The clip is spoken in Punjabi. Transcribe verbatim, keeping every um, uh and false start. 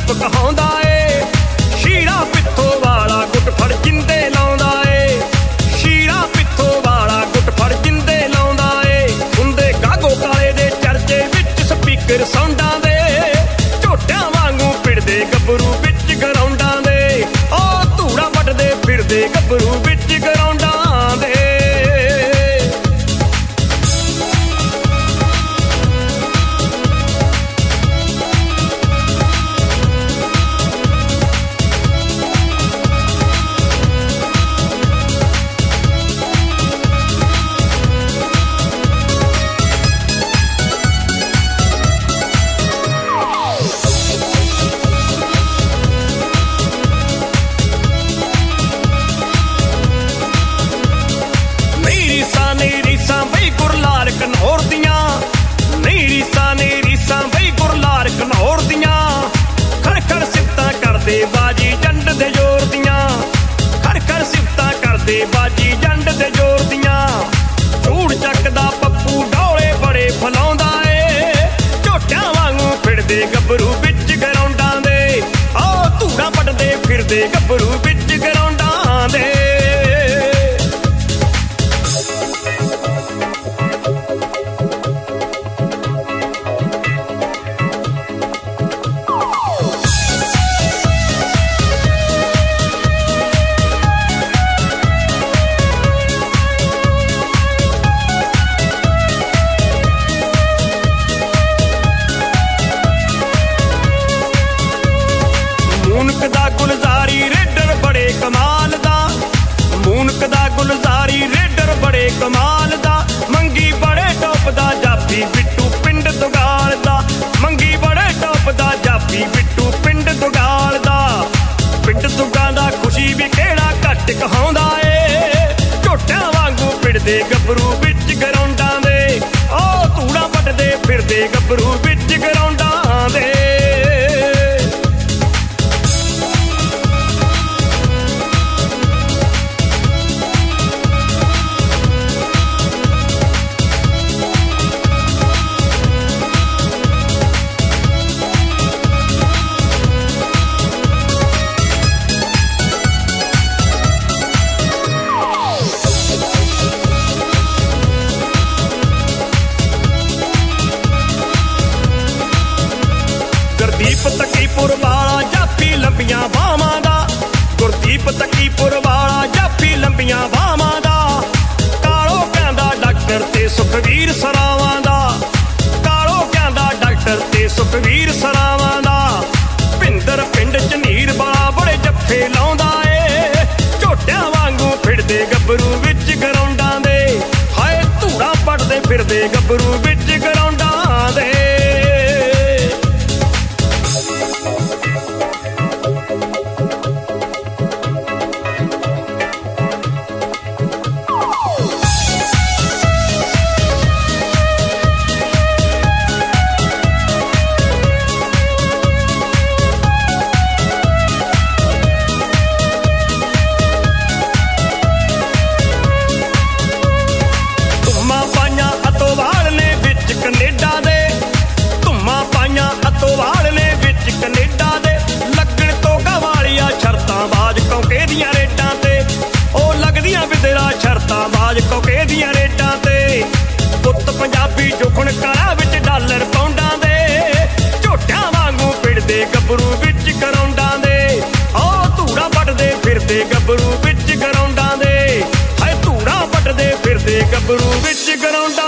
ਗਰਦੀਪ ਕਹਾਉਂਦਾ ਏ। ਸ਼ੀਰਾ ਪਿੱਥੋਂ ਵਾਲਾ ਗੁੱਟ ਫੜ ਜਿੰਦੇ ਲਾਉਂਦਾ ਏ। ਸ਼ੀਰਾ ਪਿੱਥੋਂ ਵਾਲਾ ਗੁੱਟ ਫੜ ਜਿੰਦੇ ਲਾਉਂਦਾ ਏ। ਹੁੰਦੇ ਗਾਗੋ ਕਾਲੇ ਦੇ ਚਰਚੇ ਵਿੱਚ ਸਪੀਕਰ ਸਾਊਂਡਾਂ ਦੇ। ਝੋਟਿਆਂ ਵਾਂਗੂ ਪਿੜਦੇ ਗੱਭਰੂ ਵਿੱਚ ਗਰਾਊਂਡਾਂ ਦੇ। ਉਹ ਧੂੜਾ ਵੱਟਦੇ ਫਿਰਦੇ ਗੱਭਰੂ ਵਿੱਚ ਗਰਾਊਂਡਾਂ ਦੇ। ਘਨੌਰ ਦੀਆਂ ਨਹੀਂ ਰੀਸਾਂ ਨੇ ਰੀਸਾਂ ਬਈ ਗੁਰਲਾਰ ਘਨੌਰ ਦੀਆਂ। ਖੜ ਖੜ ਸਿਫਤਾਂ ਕਰਦੇ ਬਾਜੀ ਜੰਡ ਦੇ ਜ਼ੋਰ ਦੀਆਂ। ਖੜ ਖੜ ਸਿਫਤਾਂ ਕਰਦੇ ਬਾਜੀ ਜੰਡ ਦੇ ਜ਼ੋਰ ਦੀਆਂ। ਝੂੜ ਚੱਕਦਾ ਪੱਪੂ ਡੋਲੇ ਬੜੇ ਫਲਾਉਂਦਾ ਏ। ਝੋਟਿਆਂ ਵਾਂਗੂ ਫਿਰਦੇ ਗੱਭਰੂ ਵਿੱਚ ਗਰਾਊਂਡਾਂ ਦੇ। ਆਹ ਧੂੜਾ ਵੱਟਦੇ ਫਿਰਦੇ ਗੱਭਰੂ ਵਿੱਚ ਗਰਾਊਂਡਾਂ ਦੇ। ਮੂਨਕ ਦਾ ਗੁਲਜ਼ਾਰੀ ਰੇਡਰ ਬੜੇ ਕਮਾਲ ਦਾ। ਮੂਨਕ ਦਾ ਗੁਲਜ਼ਾਰੀ ਰੇਡਰ ਬੜੇ ਕਮਾਲ ਦਾ। ਮੰਗੀ ਬੜੇ ਟੌਪ ਦਾ ਜਾਫੀ ਬਿੱਟੂ ਪਿੰਡ ਦੁਗਾਲ ਦਾ। ਮੰਗੀ ਬੜੇ ਟੌਪ ਦਾ ਜਾਫੀ ਬਿੱਟੂ ਪਿੰਡ ਦੁਗਾਲ ਦਾ। ਪਿੰਡ ਦੁਗਾ ਦਾ ਖੁਸ਼ੀ ਵੀ ਕਿਹੜਾ ਘੱਟ ਕਹਾਉਂਦਾ ਏ। ਝੋਟਿਆਂ ਵਾਂਗੂ ਪਿੜਦੇ ਗੱਭਰੂ ਵਿੱਚ ਗਰਾਊਂਡਾਂ ਦੇ। ਉਹ ਧੂੜਾ ਵੱਟਦੇ ਫਿਰਦੇ ਗੱਭਰੂ ਵਿੱਚ ਗਰਾਊਂਡਾਂ ਦੇ। ਗੁਰਦੀਪ ਤਕੀਪੁਰ ਵਾਲਾ ਜਾਫੀ ਲੰਬੀਆਂ ਬਾਹਾਂ ਦਾ। ਗੁਰਦੀਪ ਤਕੀਪੁਰ ਵਾਲਾ ਜਾਫੀ ਲੰਬੀਆਂ ਬਾਹਾਂ ਦਾ। ਕਾਲੋ ਕਹਿੰਦਾ ਡਾਕਟਰ ਤੇ ਸੁਖਵੀਰ ਸਰਾਵਾਂ ਦਾ। ਕਾਲੋ ਕਹਿੰਦਾ ਡਾਕਟਰ ਤੇ ਸੁਖਵੀਰ ਸਰਾਵਾਂ ਦਾ। ਭਿੰਦਰ ਪਿੰਡ ਚ ਨੀਰ ਵਾਲਾ ਬੜੇ ਜੱਫੇ ਲਾਉਂਦਾ ਏ। ਝੋਟਿਆਂ ਵਾਂਗੂ ਫਿਰਦੇ ਗੱਭਰੂ ਵਿੱਚ ਗਰਾਊਂਡਾਂ ਦੇ। ਹਾਏ ਧੂੜਾ ਵੱਟਦੇ ਫਿਰਦੇ ਗੱਭਰੂ ਵਿੱਚ ਗਰਾਊਂਡਾਂ ਦੇ। ਕਨੇਡਾ ਦੇ ਧੁੰਮਾਂ ਪਾਈਆਂ ਅਤੋਵਾਲ ਨੇ ਵਿੱਚ ਕਨੇਡਾ ਦੇ। ਲੱਗਣ ਤੋਗਾ ਵਾਲੀਆਂ ਸ਼ਰਤਾਂ ਬਾਜ ਕੌਕੇ ਦੀਆਂ ਰੇਡਾਂ ਤੇ। ਉਹ ਲੱਗਦੀਆਂ ਵਿਦਰਾ ਸ਼ਰਤਾਂ ਬਾਜ ਕੌਕੇ ਦੀਆਂ ਰੇਡਾਂ ਤੇ। ਪੁੱਤ ਪੰਜਾਬੀ ਜੁਖਣ ਕਾਰਾਂ ਵਿੱਚ ਡਾਲਰ ਪਾਉਂਡਾਂ ਦੇ। ਝੋਟਿਆਂ ਵਾਂਗੂ ਪਿੜਦੇ ਗੱਭਰੂ ਵਿੱਚ ਗਰਾਊਂਡਾਂ ਦੇ। ਉਹ ਧੂੜਾ ਵੱਟਦੇ ਫਿਰਦੇ ਗੱਭਰੂ ਵਿੱਚ ਗਰਾਊਂਡਾਂ ਦੇ। ਹਾਏ ਧੂੜਾ ਵੱਟਦੇ ਫਿਰਦੇ ਗੱਭਰੂ ਵਿੱਚ ਗਰਾਊਂਡਾਂ